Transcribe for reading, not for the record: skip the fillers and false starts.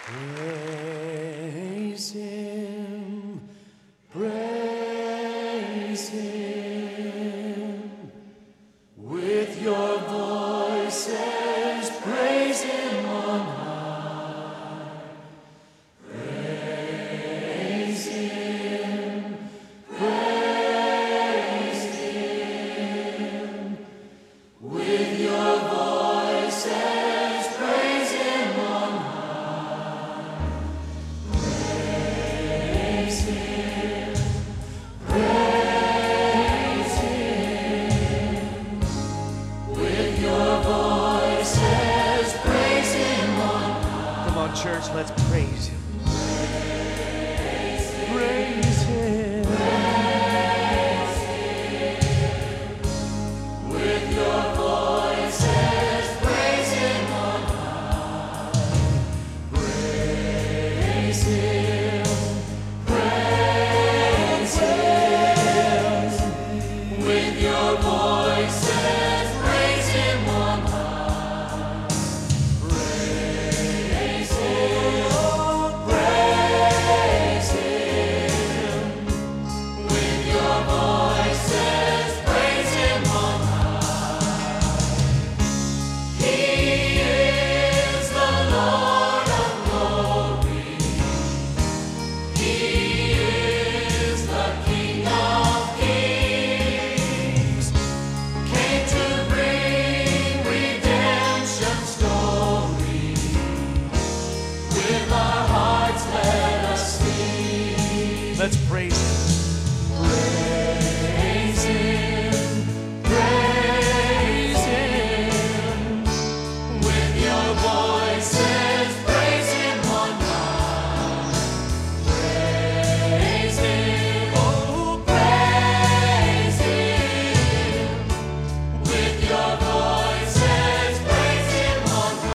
Praise Him, praise Him, with your voices, praise Him on high. Praise Him, praise Him, with your voices, praise Him on high. Praise Him, praise Him, with your voices, praise Him on high. Come on, church, let's praise Him. Praise